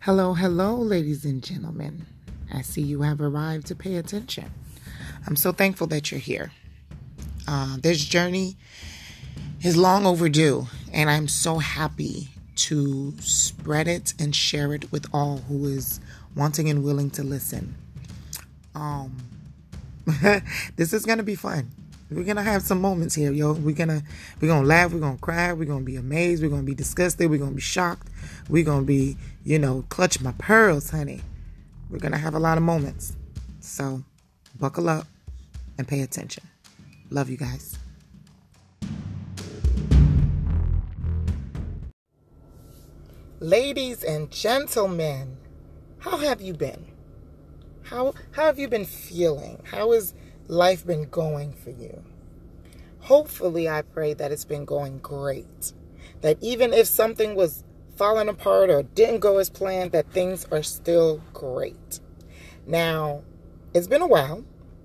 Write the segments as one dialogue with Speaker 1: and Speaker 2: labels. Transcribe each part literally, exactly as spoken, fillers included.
Speaker 1: Hello, hello, ladies and gentlemen. I see you have arrived to pay attention. I'm so thankful that you're here. Uh, this journey is long overdue, and I'm so happy to spread it and share it with all who is wanting and willing to listen. Um, this is gonna be fun. We're gonna have some moments here, yo. We're gonna we're gonna laugh, we're gonna cry, we're gonna be amazed, we're gonna be disgusted, we're gonna be shocked, we're gonna be, you know, clutch my pearls, honey. We're gonna have a lot of moments. So buckle up and pay attention. Love you guys. Ladies and gentlemen, how have you been? How how have you been feeling? How has life been going for you? Hopefully, I pray that it's been going great. That even if something was falling apart or didn't go as planned, that things are still great. Now, it's been a while.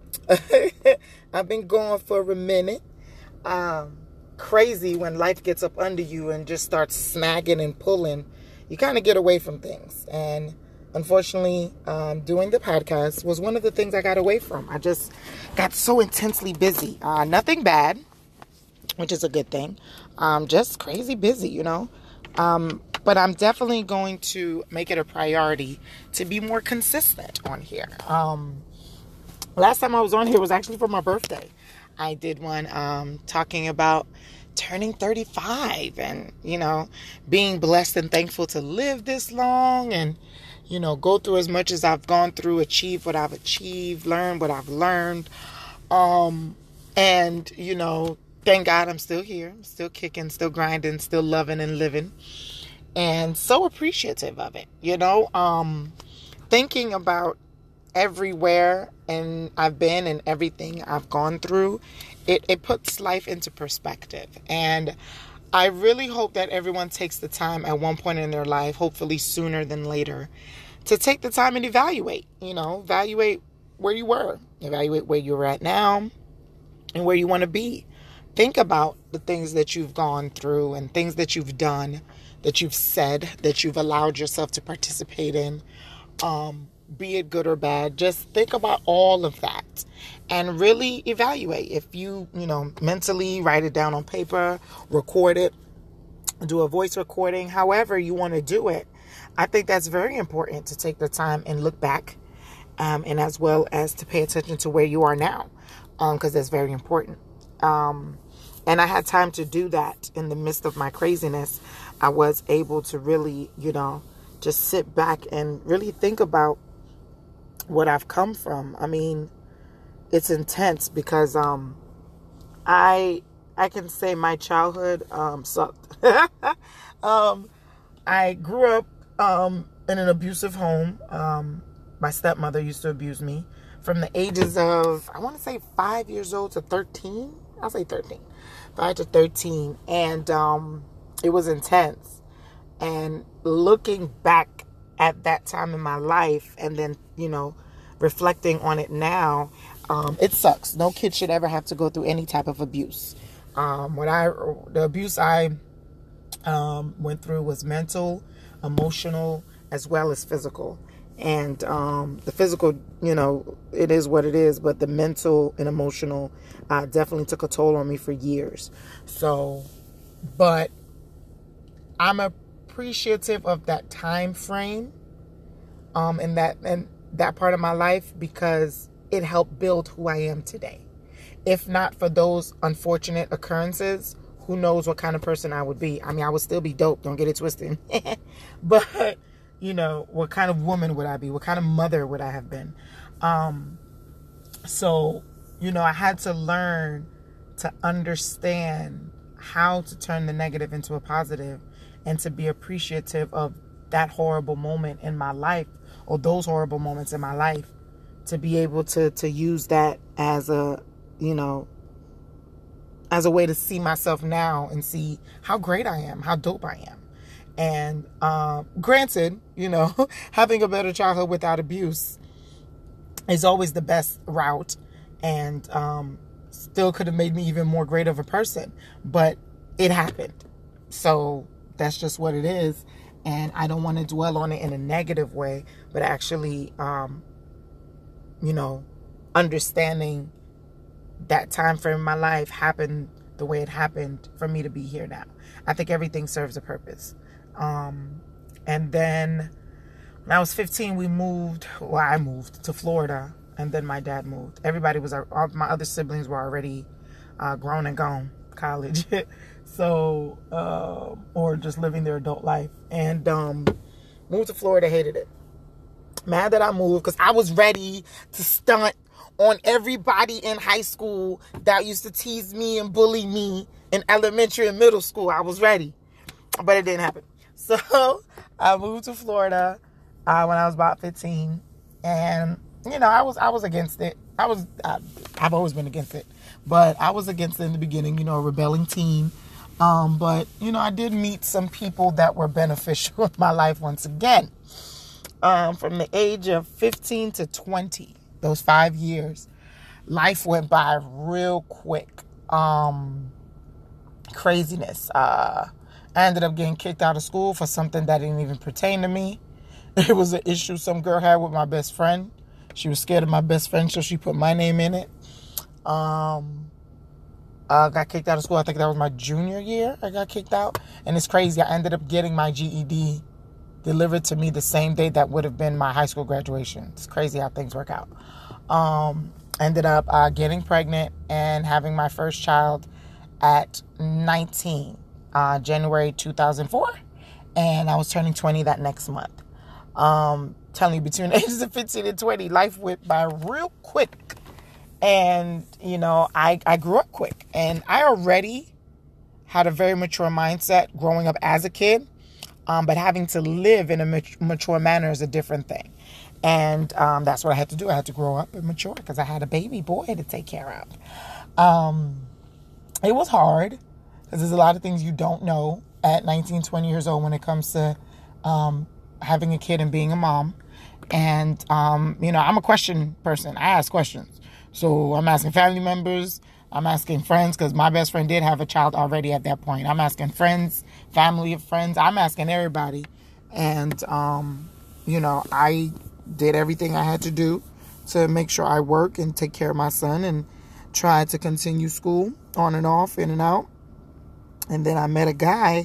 Speaker 1: I've been going for a minute. Um, crazy when life gets up under you and just starts snagging and pulling. You kind of get away from things. And unfortunately, um, doing the podcast was one of the things I got away from. I just got so intensely busy. Uh, nothing bad, which is a good thing. Um, just crazy busy, you know. Um, but I'm definitely going to make it a priority to be more consistent on here. Um, last time I was on here was actually for my birthday. I did one um, talking about turning thirty-five and, you know, being blessed and thankful to live this long and, you know, go through as much as I've gone through, achieve what I've achieved, learn what I've learned. Um, and, you know, thank God I'm still here, I'm still kicking, still grinding, still loving and living. And so appreciative of it, you know, um, thinking about everywhere and I've been and everything I've gone through, it, it puts life into perspective. And I really hope that everyone takes the time at one point in their life, hopefully sooner than later, to take the time and evaluate, you know, evaluate where you were, evaluate where you're at now and where you want to be. Think about the things that you've gone through and things that you've done, that you've said, that you've allowed yourself to participate in, um, be it good or bad. Just think about all of that and really evaluate. If you, you know, mentally write it down on paper, record it, do a voice recording, however you want to do it. I think that's very important to take the time and look back, um, and as well as to pay attention to where you are now, um, because that's very important. Um, and I had time to do that in the midst of my craziness. I was able to really, you know, just sit back and really think about what I've come from. I mean, it's intense because um, I I can say my childhood um, sucked. um, I grew up um, in an abusive home. Um, my stepmother used to abuse me from the ages of, I want to say five years old to thirteen. I'll say thirteen. five to thirteen. And um, it was intense. And looking back at that time in my life and then, you know, reflecting on it now, um, it sucks. No kid should ever have to go through any type of abuse. Um, what I, the abuse I um, went through was mental, emotional, as well as physical. And um, the physical, you know, it is what it is, but the mental and emotional uh, definitely took a toll on me for years. So, but I'm appreciative of that time frame um, and that and that part of my life because it helped build who I am today. If not for those unfortunate occurrences, who knows what kind of person I would be. I mean, I would still be dope, don't get it twisted. But, you know, what kind of woman would I be? What kind of mother would I have been? Um, so, you know, I had to learn to understand how to turn the negative into a positive and to be appreciative of that horrible moment in my life or those horrible moments in my life, to be able to, to use that as a, you know, as a way to see myself now and see how great I am, how dope I am. And uh, granted, you know, having a better childhood without abuse is always the best route and um, still could have made me even more great of a person. But it happened. So that's just what it is. And I don't want to dwell on it in a negative way, but actually, um, you know, understanding that time frame in my life happened the way it happened for me to be here now. I think everything serves a purpose. Um, and then when I was fifteen, we moved, well, I moved to Florida, and then my dad moved. Everybody was, all my other siblings were already uh, grown and gone, college. So, uh, or just living their adult life. And um, moved to Florida, hated it. Mad that I moved because I was ready to stunt on everybody in high school that used to tease me and bully me in elementary and middle school. I was ready, but it didn't happen. So I moved to Florida uh, when I was about fifteen, and you know I was I was against it. I was I, I've always been against it, but I was against it in the beginning. You know, a rebelling teen. Um, but you know, I did meet some people that were beneficial in my life once again. Um, from the age of fifteen to twenty, those five years, life went by real quick. Um, craziness. Uh, I ended up getting kicked out of school for something that didn't even pertain to me. It was an issue some girl had with my best friend. She was scared of my best friend, so she put my name in it. Um, uh, got kicked out of school. I think that was my junior year. I got kicked out. And it's crazy. I ended up getting my G E D delivered to me the same day that would have been my high school graduation. It's crazy how things work out. Um, ended up uh, getting pregnant and having my first child at nineteen, uh, January two thousand four. And I was turning twenty that next month. Um, telling you, between the ages of fifteen and twenty, life went by real quick. And, you know, I, I grew up quick. And I already had a very mature mindset growing up as a kid. Um, but having to live in a mature manner is a different thing. And um, that's what I had to do. I had to grow up and mature because I had a baby boy to take care of. Um, it was hard because there's a lot of things you don't know at nineteen, twenty years old when it comes to um, having a kid and being a mom. And, um, you know, I'm a question person. I ask questions. So I'm asking family members. I'm asking friends because my best friend did have a child already at that point. I'm asking friends, family of friends. I'm asking everybody. And, um, you know, I did everything I had to do to make sure I work and take care of my son and tried to continue school on and off, in and out. And then I met a guy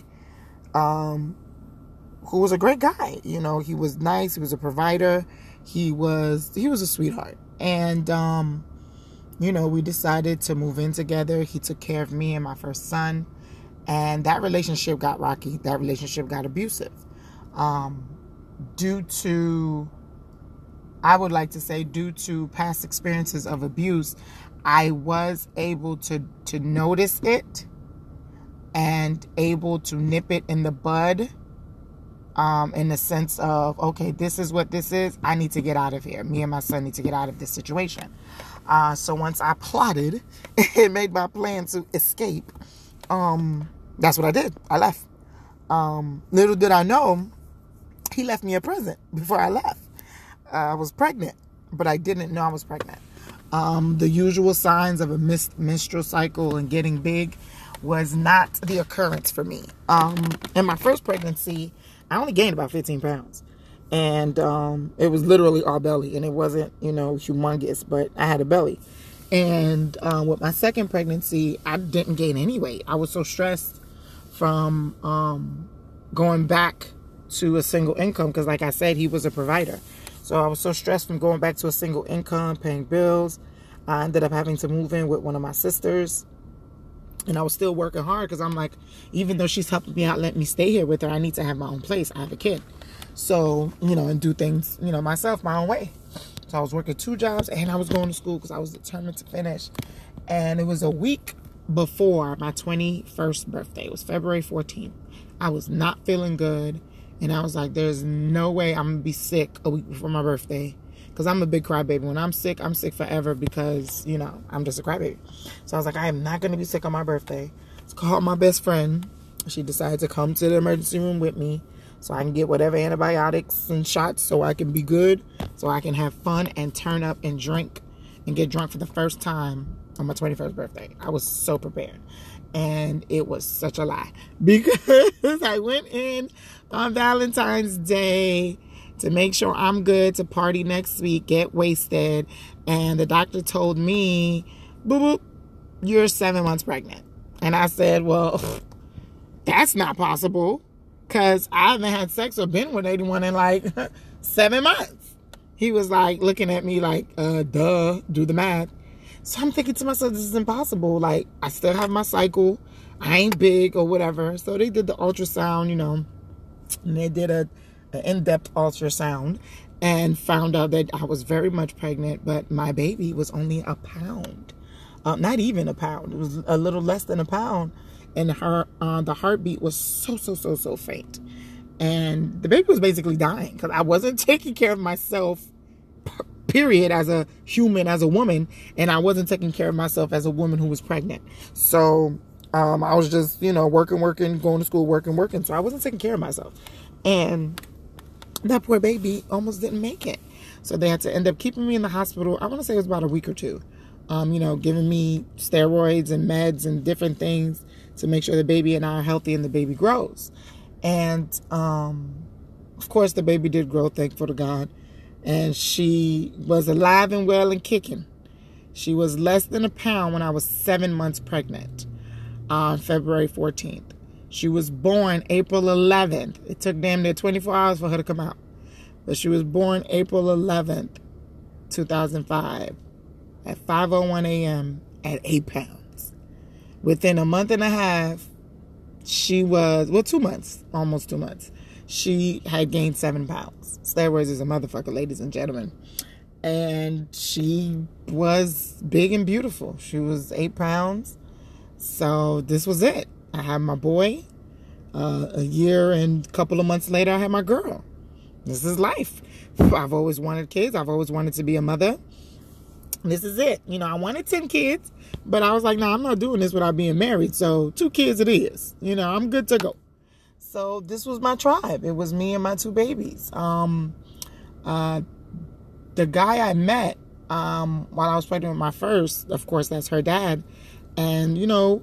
Speaker 1: um, who was a great guy. You know, he was nice. He was a provider. He was, he was a sweetheart. And, um, you know, we decided to move in together. He took care of me and my first son. And that relationship got rocky. That relationship got abusive. Um, due to, I would like to say, due to past experiences of abuse, I was able to, to notice it and able to nip it in the bud. Um, in the sense of, okay, this is what this is. I need to get out of here. Me and my son need to get out of this situation. Uh, so once I plotted and made my plan to escape, um, that's what I did. I left. Um, little did I know, he left me a present before I left. Uh, I was pregnant, but I didn't know I was pregnant. Um, the usual signs of a mis- menstrual cycle and getting big was not the occurrence for me. Um, in my first pregnancy, I only gained about fifteen pounds. And um, it was literally all belly. And it wasn't, you know, humongous, but I had a belly. And uh, with my second pregnancy, I didn't gain any weight. I was so stressed from um, going back to a single income. Because like I said, he was a provider. So I was so stressed from going back to a single income, paying bills. I ended up having to move in with one of my sisters. And I was still working hard because I'm like, even though she's helping me out, let me stay here with her, I need to have my own place. I have a kid. So, you know, and do things, you know, myself, my own way. So I was working two jobs and I was going to school because I was determined to finish. And it was a week before my twenty-first birthday. It was February fourteenth. I was not feeling good. And I was like, there's no way I'm going to be sick a week before my birthday. Because I'm a big crybaby. When I'm sick, I'm sick forever because, you know, I'm just a crybaby. So I was like, I am not going to be sick on my birthday. So I called my best friend. She decided to come to the emergency room with me so I can get whatever antibiotics and shots so I can be good, so I can have fun and turn up and drink and get drunk for the first time on my twenty-first birthday. I was so prepared. And it was such a lie because I went in on Valentine's Day to make sure I'm good to party next week, get wasted. And the doctor told me, boop, boop, you're seven months pregnant. And I said, well, that's not possible because I haven't had sex or been with anyone in like seven months. He was like looking at me like, uh, duh, do the math. So I'm thinking to myself, this is impossible. Like, I still have my cycle. I ain't big or whatever. So they did the ultrasound, you know, and they did a, a in-depth ultrasound and found out that I was very much pregnant, but my baby was only a pound. Uh, not even a pound. It was a little less than a pound. And her, uh, the heartbeat was so, so, so, so faint. And the baby was basically dying because I wasn't taking care of myself, period, as a human, as a woman, and I wasn't taking care of myself as a woman who was pregnant. So um, I was just, you know, working, working, going to school, working, working. So I wasn't taking care of myself. And that poor baby almost didn't make it. So they had to end up keeping me in the hospital. I want to say it was about a week or two, um, you know, giving me steroids and meds and different things to make sure the baby and I are healthy and the baby grows. And, um, of course, the baby did grow, thankful to God. And she was alive and well and kicking. She was less than a pound when I was seven months pregnant on February fourteenth. She was born April eleventh. It took damn near twenty-four hours for her to come out. But she was born April eleventh, two thousand five at five oh one a.m. at eight pounds. Within a month and a half, she was, well, two months, almost two months. She had gained seven pounds. Steroids is a motherfucker, ladies and gentlemen. And she was big and beautiful. She was eight pounds. So this was it. I had my boy. Uh, a year and a couple of months later, I had my girl. This is life. I've always wanted kids. I've always wanted to be a mother. This is it. You know, I wanted ten kids, but I was like, no, nah, I'm not doing this without being married. So two kids it is. You know, I'm good to go. So this was my tribe. It was me and my two babies. Um, uh, the guy I met um, while I was pregnant with my first, of course, that's her dad. And, you know,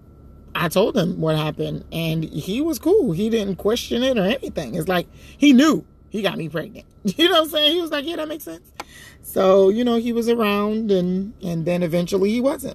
Speaker 1: I told him what happened. And he was cool. He didn't question it or anything. It's like he knew he got me pregnant. You know what I'm saying? He was like, yeah, that makes sense. So, you know, he was around and, and then eventually he wasn't.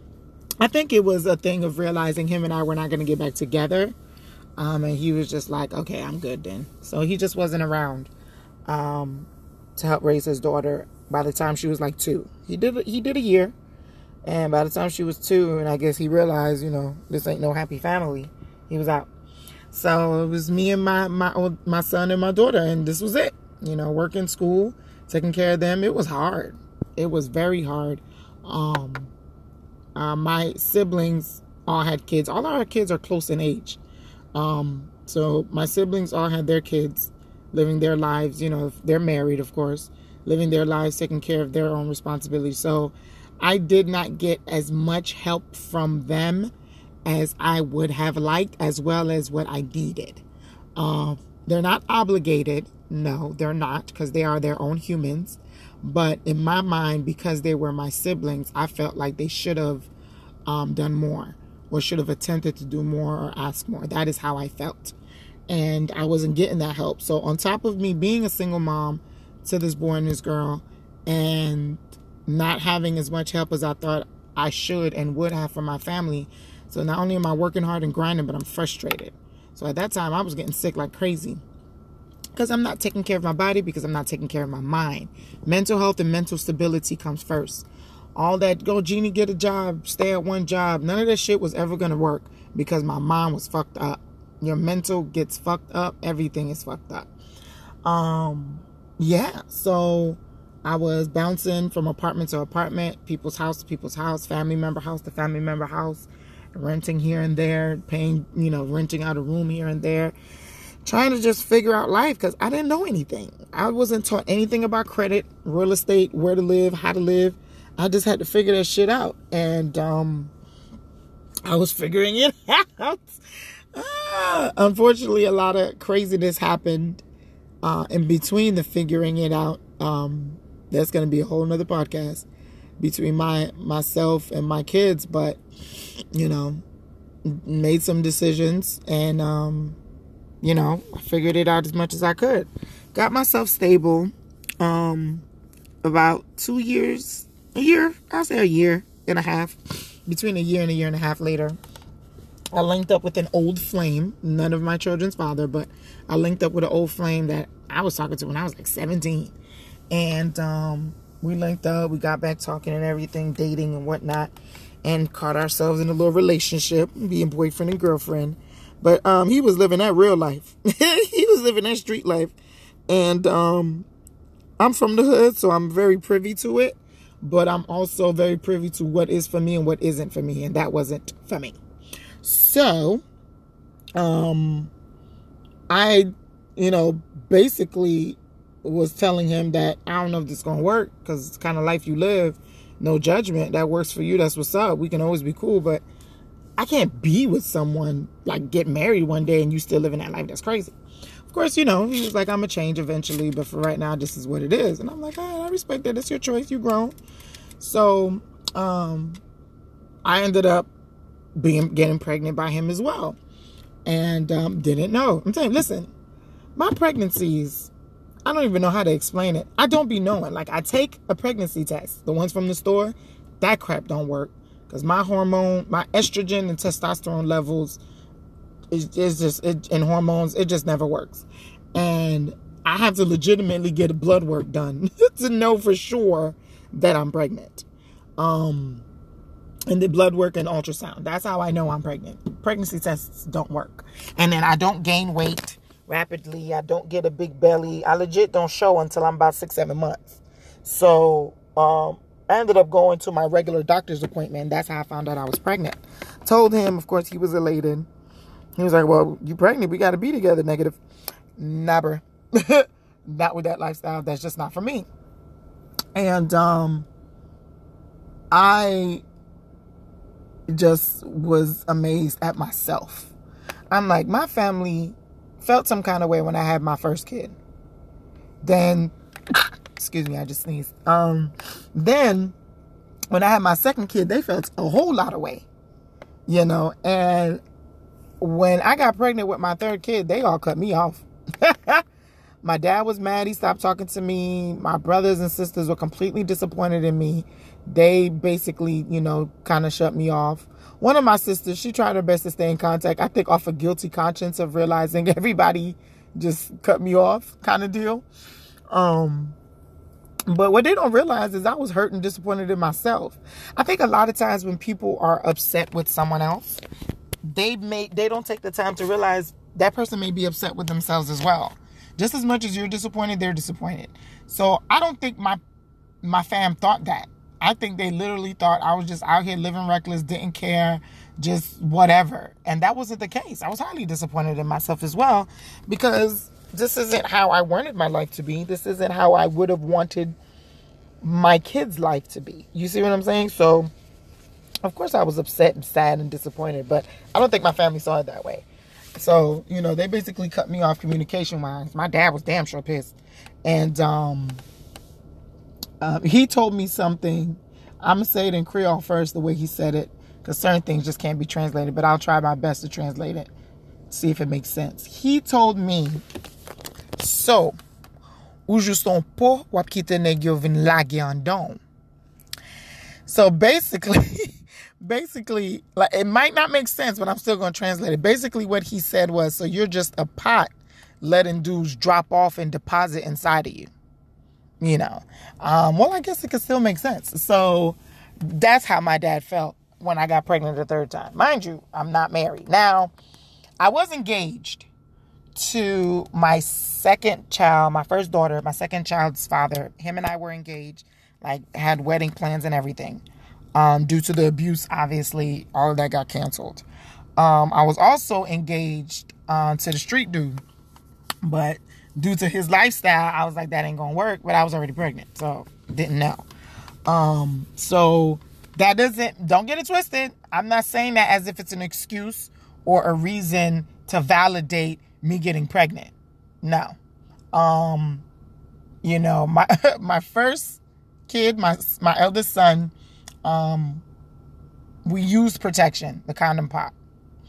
Speaker 1: I think it was a thing of realizing him and I were not going to get back together. Um, and he was just like, okay, I'm good then. So he just wasn't around um, to help raise his daughter by the time she was like two. He did he did a year. And by the time she was two, and I guess he realized, you know, this ain't no happy family, he was out. So it was me and my, my, my son and my daughter. And this was it. You know, working, school, taking care of them. It was hard. It was very hard. Um, uh, my siblings all had kids. All our kids are close in age. Um, so my siblings all had their kids living their lives, you know, they're married, of course, living their lives, taking care of their own responsibilities. So I did not get as much help from them as I would have liked, as well as what I needed. Uh, they're not obligated. No, they're not, because they are their own humans. But in my mind, because they were my siblings, I felt like they should have um, done more. Or should have attempted to do more or ask more. That is how I felt. And I wasn't getting that help. So on top of me being a single mom to this boy and this girl and not having as much help as I thought I should and would have from my family. So not only am I working hard and grinding, but I'm frustrated. So at that time I was getting sick like crazy. Because I'm not taking care of my body, because I'm not taking care of my mind. Mental health and mental stability comes first. All that, go, Jeannie, get a job, stay at one job. None of that shit was ever going to work because my mind was fucked up. Your mental gets fucked up. Everything is fucked up. Um, yeah, so I was bouncing from apartment to apartment, people's house to people's house, family member house to family member house, renting here and there, paying, you know, renting out a room here and there, trying to just figure out life because I didn't know anything. I wasn't taught anything about credit, real estate, where to live, how to live. I just had to figure that shit out. And um, I was figuring it out. Ah, unfortunately, a lot of craziness happened uh, in between the figuring it out. Um, that's going to be a whole nother podcast between my myself and my kids. But, you know, made some decisions, and, um, you know, I figured it out as much as I could. Got myself stable. Um, about two years, a year, I'll say a year and a half, between a year and a year and a half later, I linked up with an old flame, none of my children's father, but I linked up with an old flame that I was talking to when I was like seventeen. And um, we linked up, we got back talking and everything, dating and whatnot, and caught ourselves in a little relationship, being boyfriend and girlfriend. But um, he was living that real life. He was living that street life. And um, I'm from the hood, so I'm very privy to it. But I'm also very privy to what is for me and what isn't for me. And that wasn't for me. So, um, I, you know, basically was telling him that I don't know if this is going to work, because it's kind of life you live. No judgment. That works for you. That's what's up. We can always be cool. But I can't be with someone, like get married one day and you still living that life. That's crazy. Of course, you know, he was like, I'm going to change eventually, but for right now, this is what it is. And I'm like, all right, I respect that. It's your choice. You've grown. So, um, I ended up being, getting pregnant by him as well. And, um, didn't know. I'm saying, listen, my pregnancies, I don't even know how to explain it. I don't be knowing. Like, I take a pregnancy test, the ones from the store, that crap don't work. Because my hormone, my estrogen and testosterone levels, It's, it's just, it, and hormones, it just never works. And I have to legitimately get blood work done to know for sure that I'm pregnant. Um, and the blood work and ultrasound. That's how I know I'm pregnant. Pregnancy tests don't work. And then I don't gain weight rapidly. I don't get a big belly. I legit don't show until I'm about six, seven months. So, um, I ended up going to my regular doctor's appointment. That's how I found out I was pregnant. Told him, of course, he was elated. He was like, well, you pregnant. We got to be together. Negative. Never. Not with that lifestyle. That's just not for me. And um, I just was amazed at myself. I'm like, my family felt some kind of way when I had my first kid. Then, excuse me, I just sneezed. Um, then, when I had my second kid, they felt a whole lot of way. You know, and when I got pregnant with my third kid, they all cut me off. My dad was mad. He stopped talking to me. My brothers and sisters were completely disappointed in me. They basically, you know, kind of shut me off. One of my sisters, she tried her best to stay in contact. I think off a guilty conscience of realizing everybody just cut me off kind of deal. Um, but what they don't realize is I was hurt and disappointed in myself. I think a lot of times when people are upset with someone else, they may they don't take the time to realize that person may be upset with themselves as well. Just as much as you're disappointed, they're disappointed. So I don't think my my fam thought that. I think they literally thought I was just out here living reckless, didn't care, just whatever. And that wasn't the case. I was highly disappointed in myself as well, because this isn't how I wanted my life to be. This isn't how I would have wanted my kids' life to be. You see what I'm saying? So, of course, I was upset and sad and disappointed, but I don't think my family saw it that way. So, you know, they basically cut me off communication-wise. My dad was damn sure pissed. And um, um, he told me something. I'm going to say it in Creole first, the way he said it, because certain things just can't be translated, but I'll try my best to translate it, see if it makes sense. He told me, so, ou juston po wap kite neg yo vin lage an don. So basically, basically, like, it might not make sense, but I'm still going to translate it. Basically, what he said was, so you're just a pot letting dudes drop off and deposit inside of you. You know. Um, well, I guess it could still make sense. So that's how my dad felt when I got pregnant the third time. Mind you, I'm not married. Now, I was engaged to my second child, my first daughter, my second child's father. Him and I were engaged, like had wedding plans and everything. Um, due to the abuse, obviously, all of that got canceled. Um, I was also engaged uh, to the street dude, but due to his lifestyle, I was like, that ain't gonna work. But I was already pregnant, so didn't know. Um, so that doesn't, don't get it twisted. I'm not saying that as if it's an excuse or a reason to validate me getting pregnant. No. Um, you know, my my first kid, my my eldest son, um, we used protection, the condom pot.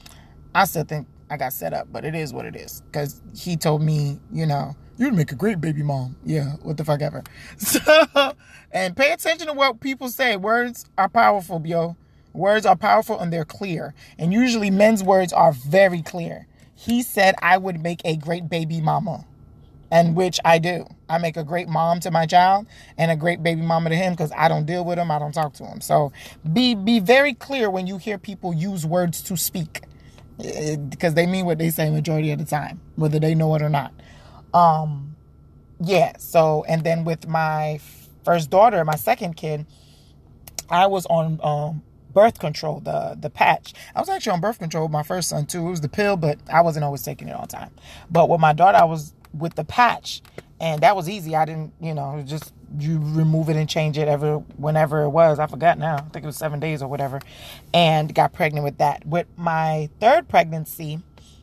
Speaker 1: I still think I got set up, but it is what it is. Because he told me, you know, you'd make a great baby mom. Yeah, what the fuck ever. So, and pay attention to what people say. Words are powerful, yo. Words are powerful and they're clear. And usually men's words are very clear. He said I would make a great baby mama. And which I do. I make a great mom to my child and a great baby mama to him because I don't deal with him. I don't talk to him. So be be very clear when you hear people use words to speak. Because they mean what they say majority of the time, whether they know it or not. Um, yeah, so, and then with my first daughter, my second kid, I was on um, birth control, the the patch. I was actually on birth control with my first son, too. It was the pill, but I wasn't always taking it all the time. But with my daughter, I was with the patch, and that was easy. I didn't, you know, just you remove it and change it ever whenever it was. I forgot now. I think it was seven days or whatever, and got pregnant with that. With my third pregnancy,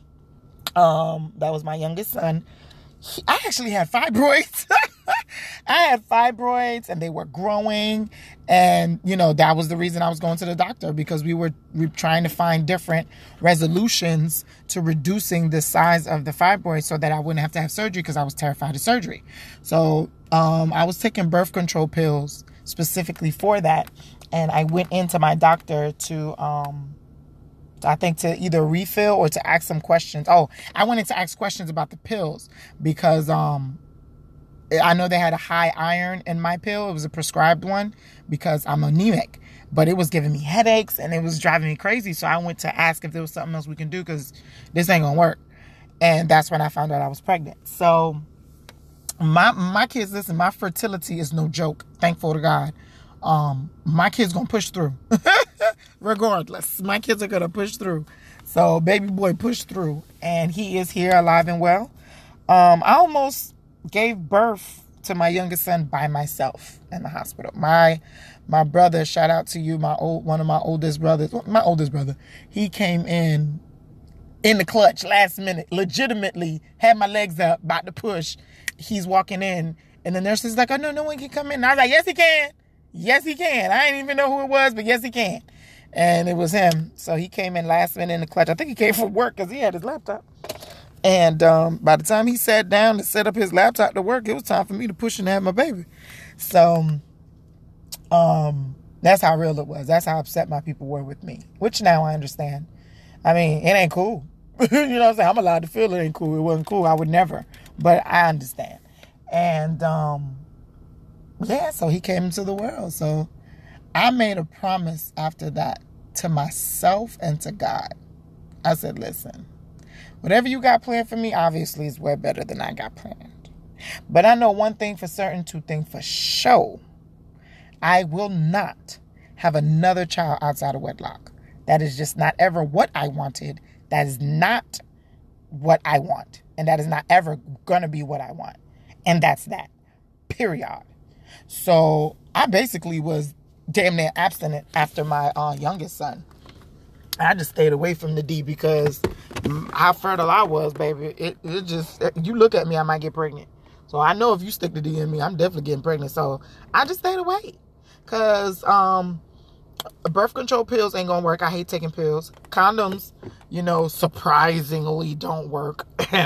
Speaker 1: um, that was my youngest son. He, I actually had fibroids. I had fibroids and they were growing, and you know that was the reason I was going to the doctor, because we were, we were trying to find different resolutions to reducing the size of the fibroids so that I wouldn't have to have surgery, because I was terrified of surgery. So um, I was taking birth control pills specifically for that, and I went into my doctor to um, I think to either refill or to ask some questions. Oh, I wanted to ask questions about the pills because um. I know they had a high iron in my pill. It was a prescribed one because I'm anemic. But it was giving me headaches and it was driving me crazy. So I went to ask if there was something else we can do because this ain't going to work. And that's when I found out I was pregnant. So my my kids, listen, my fertility is no joke. Thankful to God. Um, my kids going to push through. Regardless. My kids are going to push through. So baby boy pushed through. And he is here alive and well. Um, I almost gave birth to my youngest son by myself in the hospital. My my brother, shout out to you, my old one of my oldest brothers, my oldest brother, he came in in the clutch last minute, legitimately had my legs up, about to push. He's walking in, and the nurse is like, oh, no, no one can come in. And I was like, yes, he can. Yes, he can. I didn't even know who it was, but yes, he can. And it was him. So he came in last minute in the clutch. I think he came from work because he had his laptop. And um, by the time he sat down to set up his laptop to work, it was time for me to push and have my baby. So um, that's how real it was. That's how upset my people were with me, which now I understand. I mean, it ain't cool. You know what I'm saying? I'm allowed to feel it ain't cool. It wasn't cool. I would never. But I understand. And um, yeah, so he came into the world. So I made a promise after that to myself and to God. I said, listen. Whatever you got planned for me, obviously, is way better than I got planned. But I know one thing for certain, two things for sure. I will not have another child outside of wedlock. That is just not ever what I wanted. That is not what I want. And that is not ever going to be what I want. And that's that. Period. So I basically was damn near abstinent after my uh, youngest son. I just stayed away from the D because how fertile I was, baby. It, it just, you look at me, I might get pregnant. So I know if you stick the D in me, I'm definitely getting pregnant. So I just stayed away. Because um, birth control pills ain't going to work. I hate taking pills. Condoms, you know, surprisingly don't work.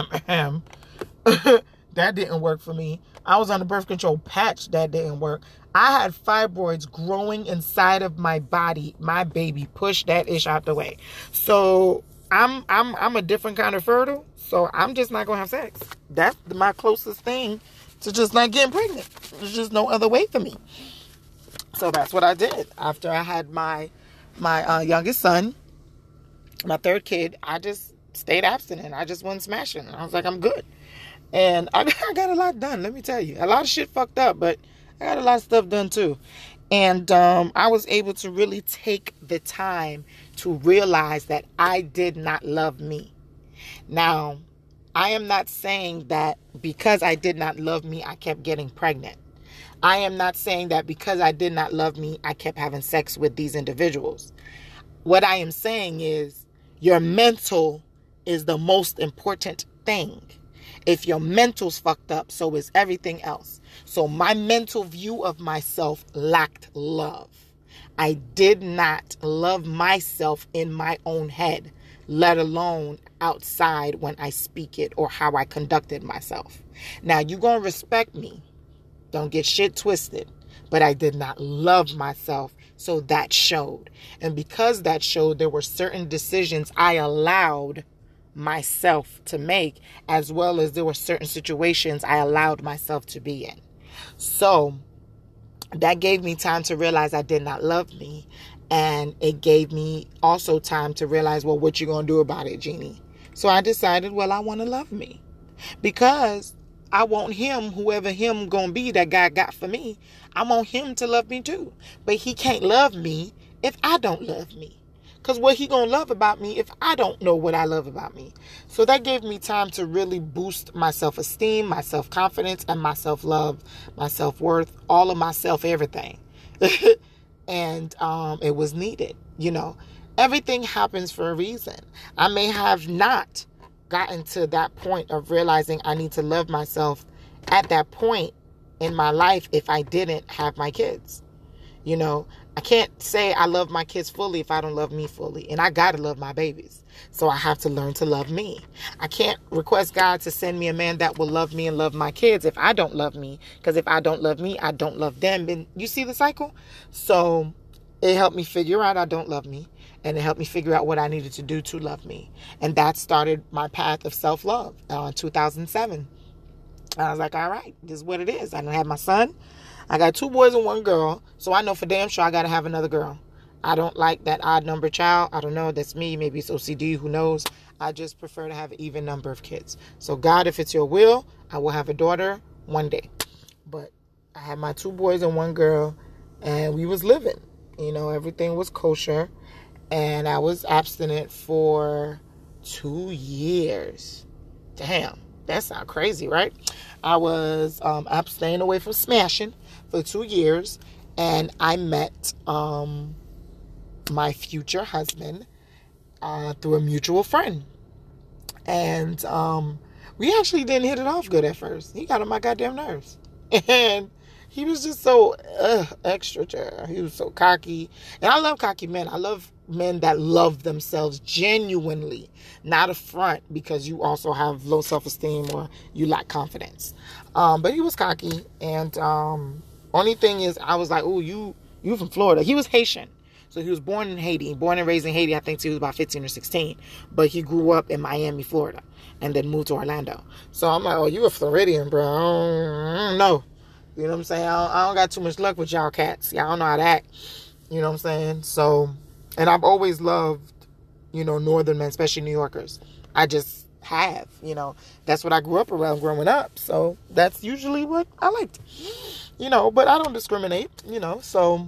Speaker 1: That didn't work for me. I was on the birth control patch. That didn't work. I had fibroids growing inside of my body. My baby pushed that ish out the way. So I'm I'm I'm a different kind of fertile. So I'm just not gonna have sex. That's my closest thing to just not getting pregnant. There's just no other way for me. So that's what I did after I had my my uh, youngest son, my third kid. I just stayed abstinent. I just wasn't smashing. I was like, I'm good. And I, I got a lot done, let me tell you. A lot of shit fucked up, but I got a lot of stuff done too. And um, I was able to really take the time to realize that I did not love me. Now, I am not saying that because I did not love me, I kept getting pregnant. I am not saying that because I did not love me, I kept having sex with these individuals. What I am saying is your mental is the most important thing. If your mental's fucked up, so is everything else. So my mental view of myself lacked love. I did not love myself in my own head. let alone outside when I speak it or how I conducted myself. Now, you gonna respect me. Don't get shit twisted. But I did not love myself, so that showed. And because that showed, there were certain decisions I allowed myself to make, as well as there were certain situations I allowed myself to be in. So that gave me time to realize I did not love me. And it gave me also time to realize, well, what you gonna do about it, Jeannie? So I decided, well, I want to love me. Because I want him, whoever him gonna be that God got for me, I want him to love me too. But he can't love me if I don't love me. Because what he gonna love about me if I don't know what I love about me? So that gave me time to really boost my self-esteem, my self-confidence, and my self-love, my self-worth, all of my self-everything. And um, it was needed. You know, everything happens for a reason. I may have not gotten to that point of realizing I need to love myself at that point in my life if I didn't have my kids. You know, I can't say I love my kids fully if I don't love me fully. And I got to love my babies. So I have to learn to love me. I can't request God to send me a man that will love me and love my kids if I don't love me. Because if I don't love me, I don't love them. And you see the cycle? So it helped me figure out I don't love me. And it helped me figure out what I needed to do to love me. And that started my path of self-love uh, in two thousand seven. I was like, all right, this is what it is. I done had my son. I got two boys and one girl. So I know for damn sure I got to have another girl. I don't like that odd number child. I don't know. That's me. Maybe it's O C D. Who knows? I just prefer to have an even number of kids. So God, if it's your will, I will have a daughter one day. But I had my two boys and one girl. And we was living. You know, everything was kosher. And I was abstinent for two years. Damn. That sounds crazy, right? I was um, abstaining away from smashing for two years. And I met um, my future husband uh, through a mutual friend. And um, we actually didn't hit it off good at first. He got on my goddamn nerves. And he was just so uh, extra. He was so cocky. And I love cocky men. I love men that love themselves genuinely, not a front because you also have low self-esteem or you lack confidence. Um, but he was cocky, and um, only thing is, I was like, "Oh, you, you from Florida?" He was Haitian, so he was born in Haiti, born and raised in Haiti. I think he was about fifteen or sixteen, but he grew up in Miami, Florida, and then moved to Orlando. So I'm like, "Oh, you a Floridian, bro? I don't, I don't know." You know what I'm saying? I don't, I don't got too much luck with y'all cats. Y'all don't know how to act. You know what I'm saying? So. And I've always loved, you know, Northern men, especially New Yorkers. I just have, you know. That's what I grew up around growing up. So that's usually what I liked, you know. But I don't discriminate, you know. So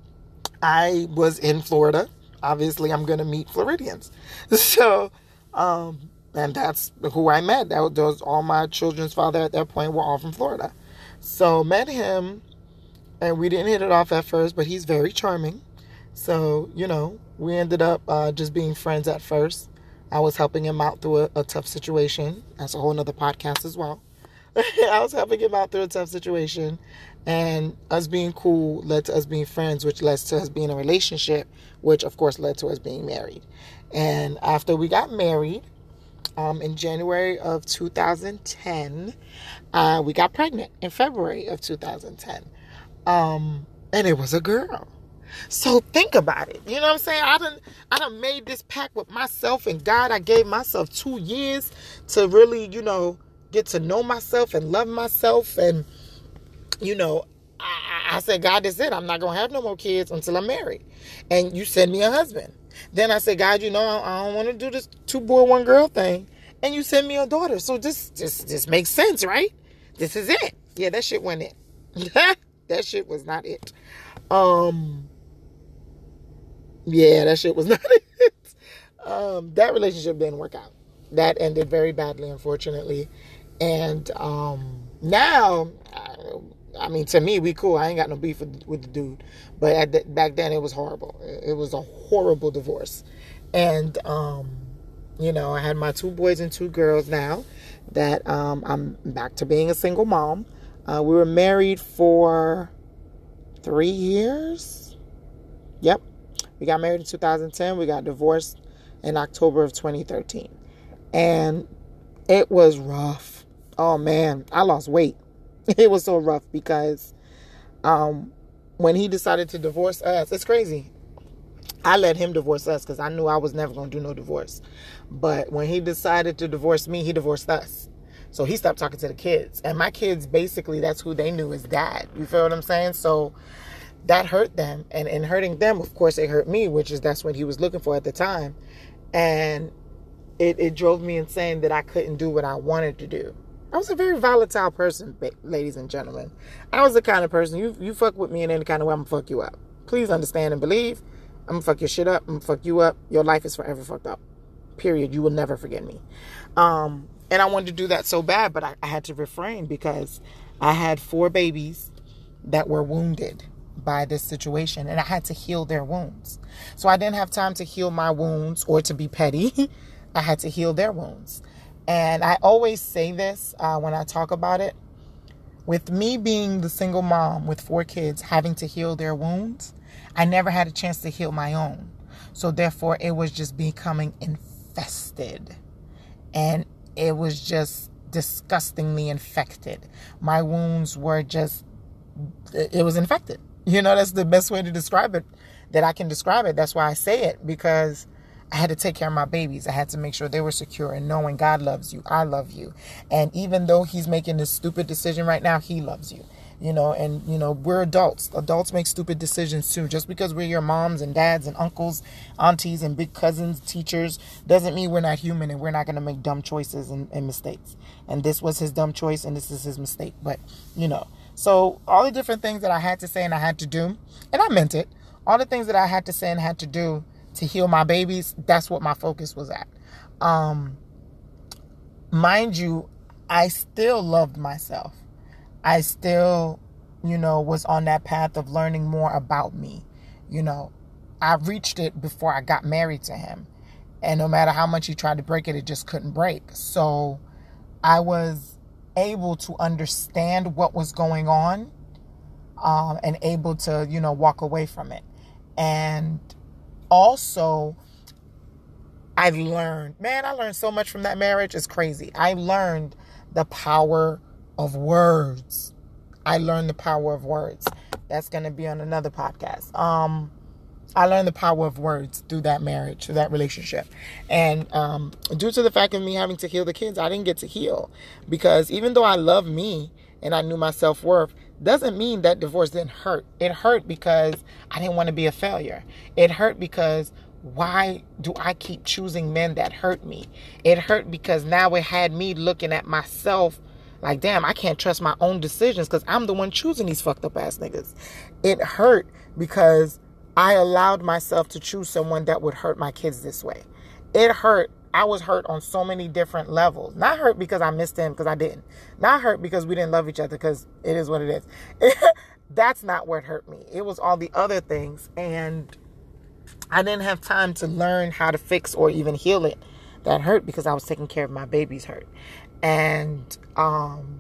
Speaker 1: I was in Florida. Obviously, I'm going to meet Floridians. So, um, and that's who I met. That was all my children's father at that point were all from Florida. So met him, and we didn't hit it off at first, but he's very charming. So, you know, we ended up uh, just being friends at first. I was helping him out through a, a tough situation. That's a whole nother podcast as well. I was helping him out through a tough situation. And us being cool led to us being friends, which led to us being in a relationship, which, of course, led to us being married. And after we got married, um, in January of two thousand ten, uh, we got pregnant in February of two thousand ten. Um, and it was a girl. So think about it. You know what I'm saying? I done, I done made this pact with myself and God. I gave myself two years to really, you know, get to know myself and love myself. And, you know, I, I said, God, that's it. I'm not going to have no more kids until I'm married. And you send me a husband. Then I said, God, you know, I don't want to do this two boy, one girl thing. And you send me a daughter. So this, this, this makes sense, right? This is it. Yeah, that shit wasn't it. That shit was not it. Um... Yeah, that shit was not it. Um, that relationship didn't work out. That ended very badly, unfortunately. And um, now, I, I mean, to me, we cool. I ain't got no beef with, with the dude. But at the, back then, it was horrible. It was a horrible divorce. And, um, you know, I had my two boys and two girls now that um, I'm back to being a single mom. Uh, we were married for three years. Yep. We got married in two thousand ten. We got divorced in October of twenty thirteen. And it was rough. Oh man, I lost weight. It was so rough because um, when he decided to divorce us, it's crazy. I let him divorce us because I knew I was never going to do no divorce. But when he decided to divorce me, he divorced us. So he stopped talking to the kids. And my kids, basically, that's who they knew as dad. You feel what I'm saying? So that hurt them. And in hurting them, of course, it hurt me, which is that's what he was looking for at the time. And it, it drove me insane that I couldn't do what I wanted to do. I was a very volatile person, ladies and gentlemen. I was the kind of person, you you fuck with me in any kind of way, I'm going to fuck you up. Please understand and believe. I'm going to fuck your shit up. I'm going to fuck you up. Your life is forever fucked up. Period. You will never forget me. Um, and I wanted to do that so bad, but I, I had to refrain because I had four babies that were wounded by this situation, and I had to heal their wounds. So I didn't have time to heal my wounds or to be petty. I had to heal their wounds. And I always say this uh, when I talk about it. With me being the single mom with four kids having to heal their wounds, I never had a chance to heal my own. So therefore, it was just becoming infested. And it was just disgustingly infected. My wounds were just, it was infected. You know, that's the best way to describe it, that I can describe it. That's why I say it, because I had to take care of my babies. I had to make sure they were secure and knowing God loves you. I love you. And even though he's making this stupid decision right now, he loves you. You know, and, you know, we're adults. Adults make stupid decisions too. Just because we're your moms and dads and uncles, aunties and big cousins, teachers, doesn't mean we're not human and we're not going to make dumb choices and, and mistakes. And this was his dumb choice and this is his mistake. But, you know, so all the different things that I had to say and I had to do, and I meant it, all the things that I had to say and had to do to heal my babies, that's what my focus was at. Um, mind you, I still loved myself. I still, you know, was on that path of learning more about me. You know, I reached it before I got married to him. And no matter how much he tried to break it, it just couldn't break. So I was able to understand what was going on um, and able to, you know, walk away from it. And also, I learned, man, I learned so much from that marriage. It's crazy. I learned the power of words. I learned the power of words. That's going to be on another podcast. Um, I learned the power of words through that marriage, through that relationship. And um, due to the fact of me having to heal the kids, I didn't get to heal. Because even though I love me and I knew my self-worth, doesn't mean that divorce didn't hurt. It hurt because I didn't want to be a failure. It hurt because why do I keep choosing men that hurt me? It hurt because now it had me looking at myself like, damn, I can't trust my own decisions because I'm the one choosing these fucked up ass niggas. It hurt because I allowed myself to choose someone that would hurt my kids this way. It hurt. I was hurt on so many different levels. Not hurt because I missed him, because I didn't. Not hurt because we didn't love each other, because it is what it is. That's not what hurt me. It was all the other things. And I didn't have time to learn how to fix or even heal it. That hurt because I was taking care of my baby's hurt. And, um,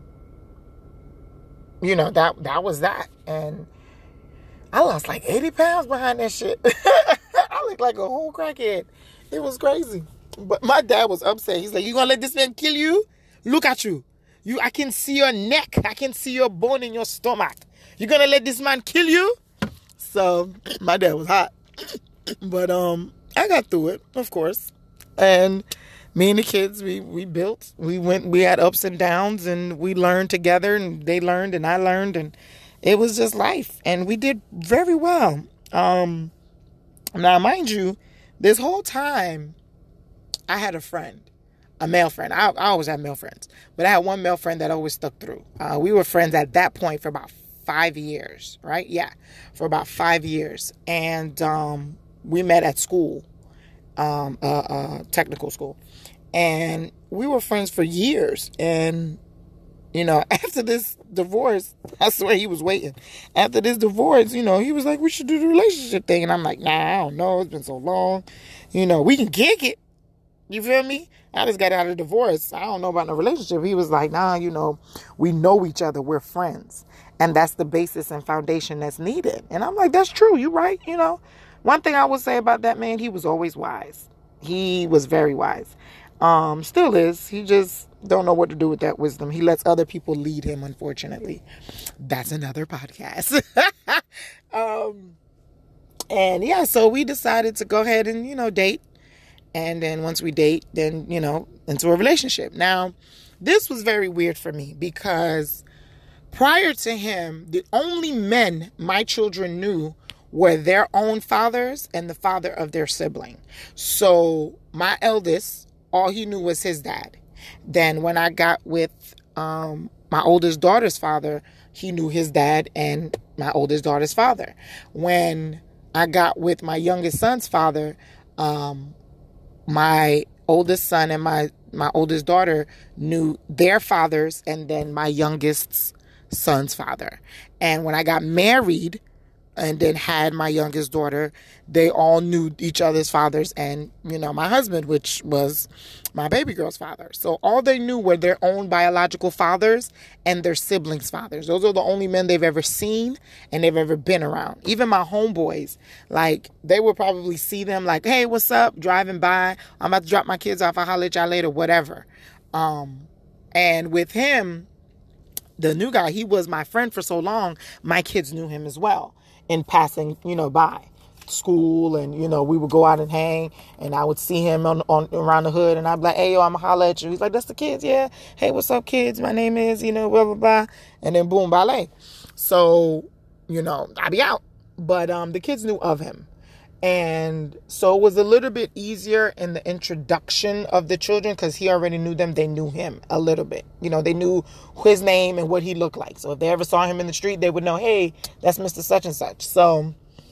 Speaker 1: you know, that that was that. And I lost like eighty pounds behind that shit. I looked like a whole crackhead. It was crazy. But my dad was upset. He's like, you gonna let this man kill you? Look at you. You, I can see your neck. I can see your bone in your stomach. You gonna let this man kill you? So my dad was hot. But um, I got through it, of course. And me and the kids, we, we built, we went, we had ups and downs, and we learned together, and they learned, and I learned, and it was just life. And we did very well. Um, now, mind you, this whole time, I had a friend, a male friend. I, I always had male friends, but I had one male friend that always stuck through. Uh, we were friends at that point for about five years, right? Yeah, for about five years. And um, we met at school, um, uh, uh, technical school. And we were friends for years. And, you know, after this divorce, I swear he was waiting. After this divorce, you know, he was like, we should do the relationship thing. And I'm like, nah, I don't know. It's been so long. You know, we can kick it. You feel me? I just got out of divorce. I don't know about no relationship. He was like, nah, you know, we know each other. We're friends. And that's the basis and foundation that's needed. And I'm like, that's true. You're right. You know, one thing I would say about that man, he was always wise. He was very wise. Um, still is. He just don't know what to do with that wisdom. He lets other people lead him, unfortunately. That's another podcast. um, and yeah, so we decided to go ahead and, you know, date. And then once we date, then, you know, into a relationship. Now, this was very weird for me because prior to him, the only men my children knew were their own fathers and the father of their sibling. So my eldest, all he knew was his dad. Then when I got with um, my oldest daughter's father, he knew his dad and my oldest daughter's father. When I got with my youngest son's father, um, my oldest son and my, my oldest daughter knew their fathers and then my youngest son's father. And when I got married and then had my youngest daughter, they all knew each other's fathers and, you know, my husband, which was my baby girl's father. So all they knew were their own biological fathers and their siblings' fathers. Those are the only men they've ever seen and they've ever been around. Even my homeboys, like, they would probably see them like, hey, what's up? Driving by. I'm about to drop my kids off. I'll holler at y'all later, whatever. Um, and with him, the new guy, he was my friend for so long, my kids knew him as well in passing, you know, by school. And, you know, we would go out and hang and I would see him on, on around the hood and I'd be like, hey, yo, I'm gonna holler at you. He's like, that's the kids. Yeah. Hey, what's up, kids? My name is, you know, blah, blah, blah. And then boom, ballet. So, you know, I'd be out. But um, the kids knew of him. And so it was a little bit easier in the introduction of the children because he already knew them. They knew him a little bit. You know, they knew his name and what he looked like. So if they ever saw him in the street, they would know, hey, that's Mister Such and Such. So,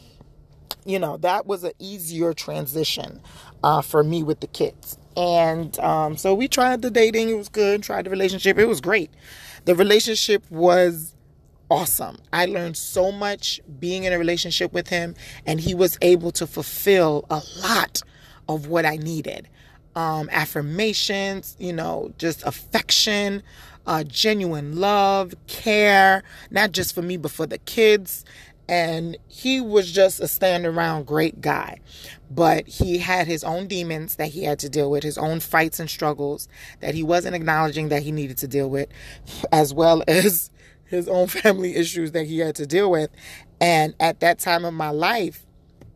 Speaker 1: you know, that was an easier transition uh, for me with the kids. And um, so we tried the dating. It was good. Tried the relationship. It was great. The relationship was awesome. I learned so much being in a relationship with him, and he was able to fulfill a lot of what I needed. Um, affirmations, you know, just affection, uh, genuine love, care, not just for me, but for the kids. And he was just a stand around great guy, but he had his own demons that he had to deal with, his own fights and struggles that he wasn't acknowledging that he needed to deal with, as well as his own family issues that he had to deal with. And at that time of my life,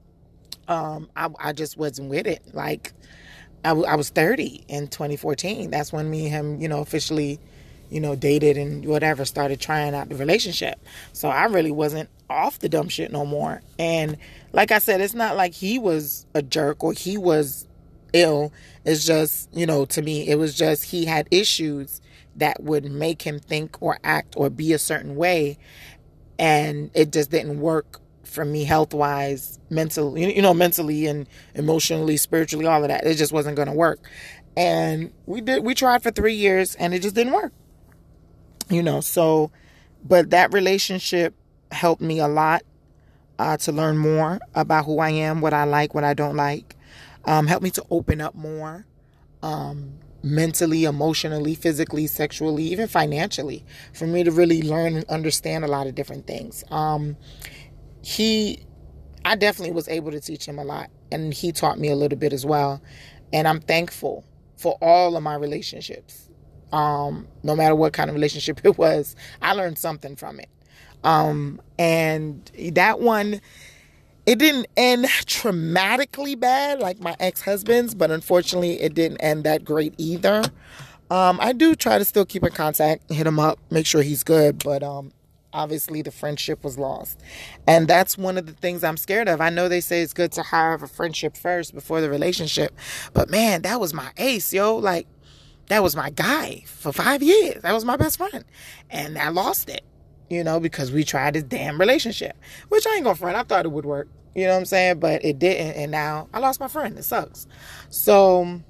Speaker 1: um, I, I just wasn't with it. Like, I, w- I was thirty in twenty fourteen. That's when me and him, you know, officially, you know, dated and whatever, started trying out the relationship. So I really wasn't off the dumb shit no more. And like I said, it's not like he was a jerk or he was ill. It's just, you know, to me, it was just he had issues that would make him think or act or be a certain way. And it just didn't work for me health-wise, mentally, you know, mentally and emotionally, spiritually, all of that. It just wasn't going to work. And we did, we tried for three years and it just didn't work. You know, so, but that relationship helped me a lot uh, to learn more about who I am, what I like, what I don't like. Um, helped me to open up more. Um, mentally, emotionally, physically, sexually, even financially, for me to really learn and understand a lot of different things. Um, he, I definitely was able to teach him a lot, and he taught me a little bit as well. And I'm thankful for all of my relationships. Um, no matter what kind of relationship it was, I learned something from it. Um, and that one, it didn't end traumatically bad like my ex-husband's, but unfortunately it didn't end that great either. Um, I do try to still keep in contact, hit him up, make sure he's good, but um, obviously the friendship was lost. And that's one of the things I'm scared of. I know they say it's good to have a friendship first before the relationship, but man, that was my ace, yo. Like, that was my guy for five years. That was my best friend. And I lost it, you know, because we tried this damn relationship, which I ain't gonna front. I thought it would work. You know what I'm saying? But it didn't. And now I lost my friend. It sucks. So,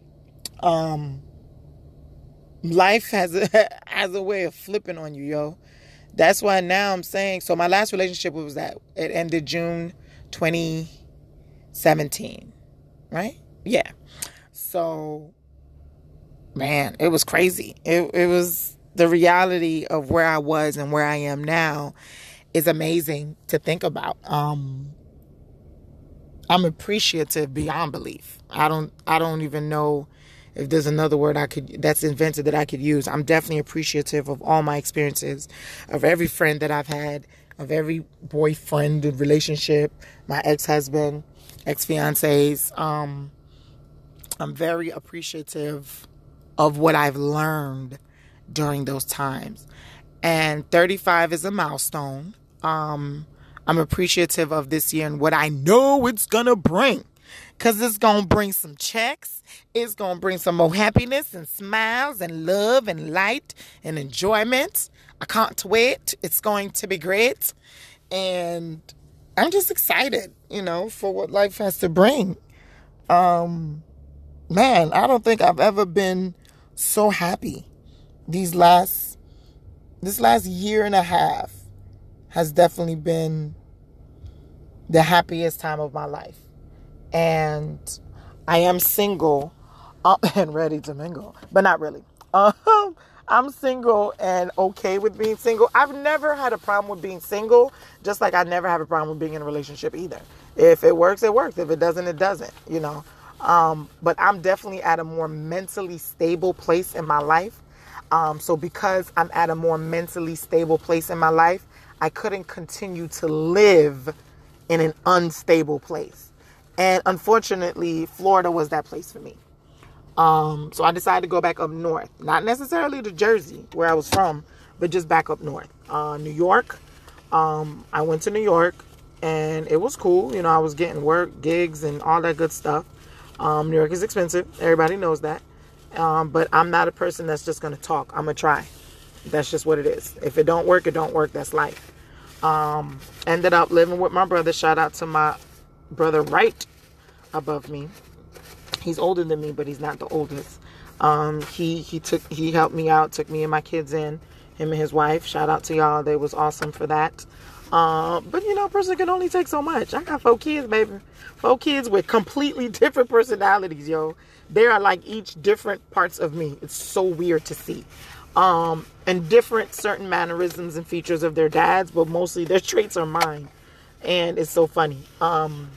Speaker 1: um, life has a, has a way of flipping on you, yo. That's why now I'm saying, so my last relationship was that it ended June twenty seventeen, right? Yeah. So, man, it was crazy. It, it was the reality of where I was and where I am now is amazing to think about. Um, I'm appreciative beyond belief. I don't I don't even know if there's another word I could that's invented that I could use. I'm definitely appreciative of all my experiences, of every friend that I've had, of every boyfriend relationship, my ex-husband, ex-fiancés. Um, I'm very appreciative of what I've learned during those times. And thirty-five is a milestone. Um, I'm appreciative of this year and what I know it's gonna bring. Because it's going to bring some checks. It's going to bring some more happiness and smiles and love and light and enjoyment. I can't wait. It's going to be great. And I'm just excited, you know, for what life has to bring. Um, man, I don't think I've ever been so happy. These last, this last year and a half has definitely been the happiest time of my life. And I am single uh, and ready to mingle, but not really. Um, I'm single and okay with being single. I've never had a problem with being single, just like I never have a problem with being in a relationship either. If it works, it works. If it doesn't, it doesn't, you know. Um, but I'm definitely at a more mentally stable place in my life. Um, so because I'm at a more mentally stable place in my life, I couldn't continue to live in an unstable place. And unfortunately, Florida was that place for me. Um, so I decided to go back up north. Not necessarily to Jersey, where I was from, but just back up north. Uh, New York. Um, I went to New York, and it was cool. You know, I was getting work, gigs, and all that good stuff. Um, New York is expensive. Everybody knows that. Um, but I'm not a person that's just going to talk. I'm going to try. That's just what it is. If it don't work, it don't work. That's life. Um, ended up living with my brother. Shout out to my brother right above me. He's older than me, but he's not the oldest. Um, he he took he helped me out, took me and my kids in, him and his wife. Shout out to y'all. They was awesome for that. Uh, but you know, a person can only take so much. I got four kids, baby. Four kids with completely different personalities, yo. They are like each different parts of me. It's so weird to see. Um, and different certain mannerisms and features of their dads, but mostly their traits are mine. And it's so funny. Um,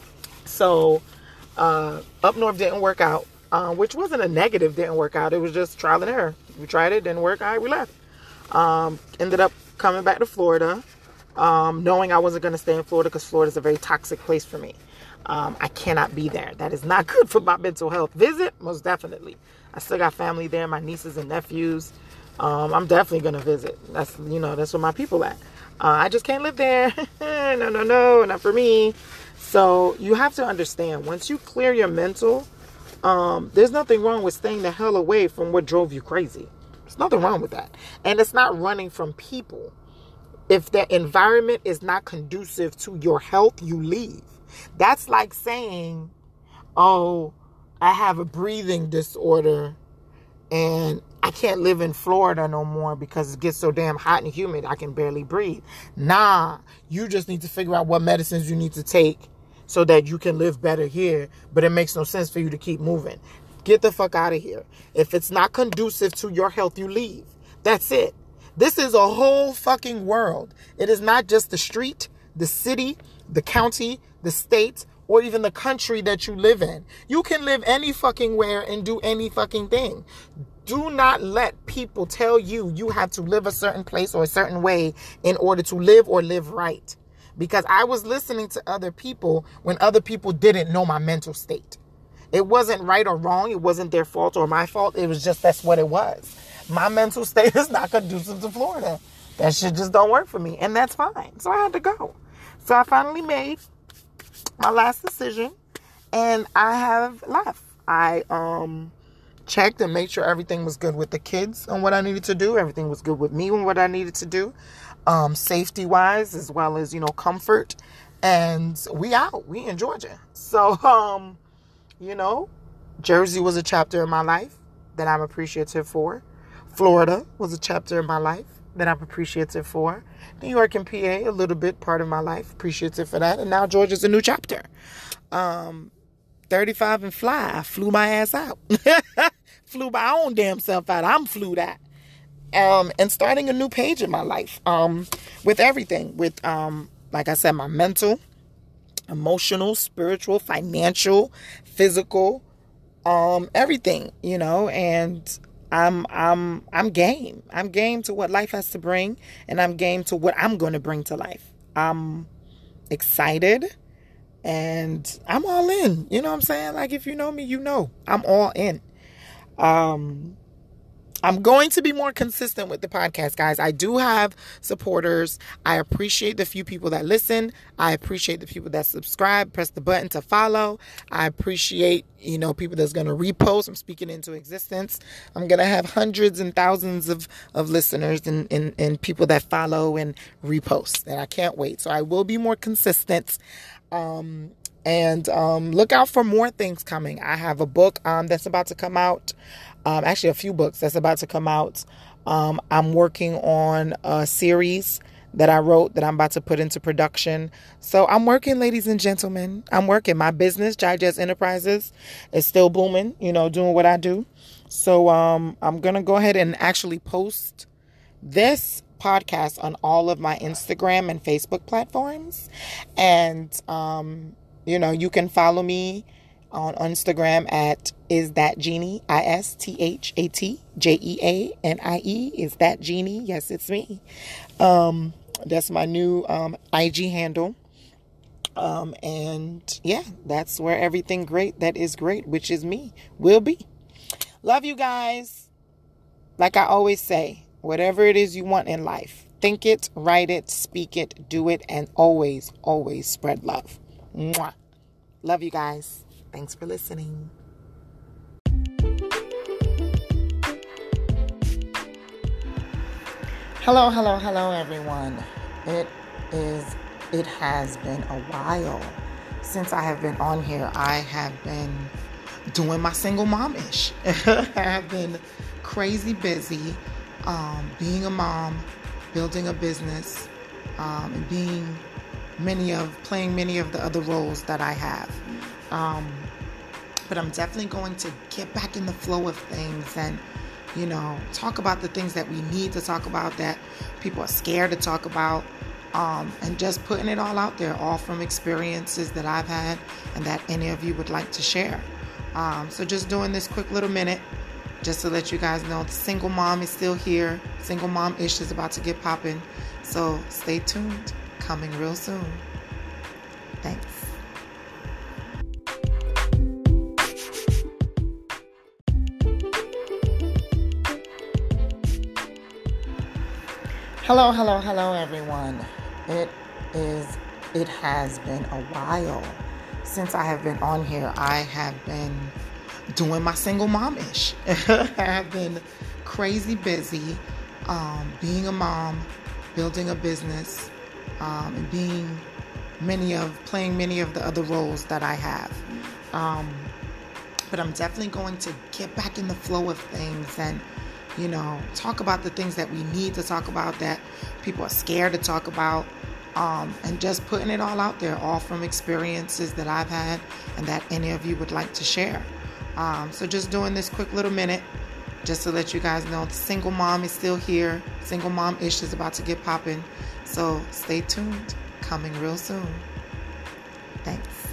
Speaker 1: So, uh, up north didn't work out, uh, which wasn't a negative, didn't work out. It was just trial and error. We tried it, didn't work. All right, we left. Um, ended up coming back to Florida, um, knowing I wasn't going to stay in Florida because Florida is a very toxic place for me. Um, I cannot be there. That is not good for my mental health. Visit? Most definitely. I still got family there, my nieces and nephews. Um, I'm definitely going to visit. That's, you know, that's where my people at. Uh, I just can't live there. no, no, no, not for me. So you have to understand, once you clear your mental, um, there's nothing wrong with staying the hell away from what drove you crazy. There's nothing wrong with that. And it's not running from people. If the environment is not conducive to your health, you leave. That's like saying, oh, I have a breathing disorder and I can't live in Florida no more because it gets so damn hot and humid I can barely breathe. Nah, you just need to figure out what medicines you need to take so that you can live better here, but it makes no sense for you to keep moving. Get the fuck out of here. If it's not conducive to your health, you leave. That's it. This is a whole fucking world. It is not just the street, the city, the county, the state, or even the country that you live in. You can live any fucking where and do any fucking thing. Do not let people tell you you have to live a certain place or a certain way in order to live or live right. Because I was listening to other people when other people didn't know my mental state. It wasn't right or wrong. It wasn't their fault or my fault. It was just that's what it was. My mental state is not conducive to Florida. That shit just don't work for me. And that's fine. So I had to go. So I finally made my last decision. And I have left. I um checked and made sure everything was good with the kids and what I needed to do. Everything was good with me and what I needed to do. Um, safety-wise as well as, you know, comfort. And we out. We in Georgia. So, um, you know, Jersey was a chapter in my life that I'm appreciative for. Florida was a chapter in my life that I'm appreciative for. New York and P A, a little bit part of my life. Appreciative for that. And now Georgia's a new chapter. Um, thirty-five and fly. I flew my ass out. Flew my own damn self out. I'm flew that. Um, and starting a new page in my life. Um, with everything. With, um, like I said, my mental. emotional, spiritual, financial, physical, um, everything, you know, and I'm, I'm, I'm game. I'm game to what life has to bring, and I'm game to what I'm going to bring to life. I'm excited and I'm all in, you know what I'm saying? Like, if you know me, you know, I'm all in. Um, I'm going to be more consistent with the podcast, guys. I do have supporters. I appreciate the few people that listen. I appreciate the people that subscribe, press the button to follow. I appreciate, you know, people that's going to repost. I'm speaking into existence. I'm going to have hundreds and thousands of, of listeners and, and, and people that follow and repost. And I can't wait. So I will be more consistent. Um, and um, look out for more things coming. I have a book um, that's about to come out. Um, actually, a few books that's about to come out. Um, I'm working on a series that I wrote that I'm about to put into production. So I'm working, ladies and gentlemen. I'm working. My business, Jai Jazz Enterprises, is still booming, you know, doing what I do. So um, I'm going to go ahead and actually post this podcast on all of my Instagram and Facebook platforms. And, um, you know, you can follow me on Instagram at Is That Jeannie, I S T H A T J E A N I E. Is That Jeannie? Yes, it's me. Um, that's my new um, I G handle. Um, and yeah, that's where everything great that is great, which is me, will be. Love you guys. Like I always say, whatever it is you want in life, think it, write it, speak it, do it, and always, always spread love. Mwah. Love you guys. Thanks for listening. Hello, hello, hello, everyone. It is, it has been a while since I have been on here. I have been doing my single mom-ish. I have been crazy busy, um, being a mom, building a business, um, and being many of, playing many of the other roles that I have. Um, but I'm definitely going to get back in the flow of things and, you know, talk about the things that we need to talk about, that people are scared to talk about, um, and just putting it all out there, all from experiences that I've had and that any of you would like to share. Um, so just doing this quick little minute just to let you guys know the single mom is still here. Single mom-ish is about to get popping. So stay tuned. Coming real soon. Thanks. Hello, hello, hello, everyone. It is, it has been a while since I have been on here. I have been doing my single mom-ish. I have been crazy busy, um, being a mom, building a business, um, and being many of, playing many of the other roles that I have. Um, but I'm definitely going to get back in the flow of things and, you know, talk about the things that we need to talk about, that people are scared to talk about, um, and just putting it all out there, all from experiences that I've had and that any of you would like to share. Um, so just doing this quick little minute just to let you guys know the single mom is still here. Single mom-ish is about to get popping. So stay tuned. Coming real soon. Thanks.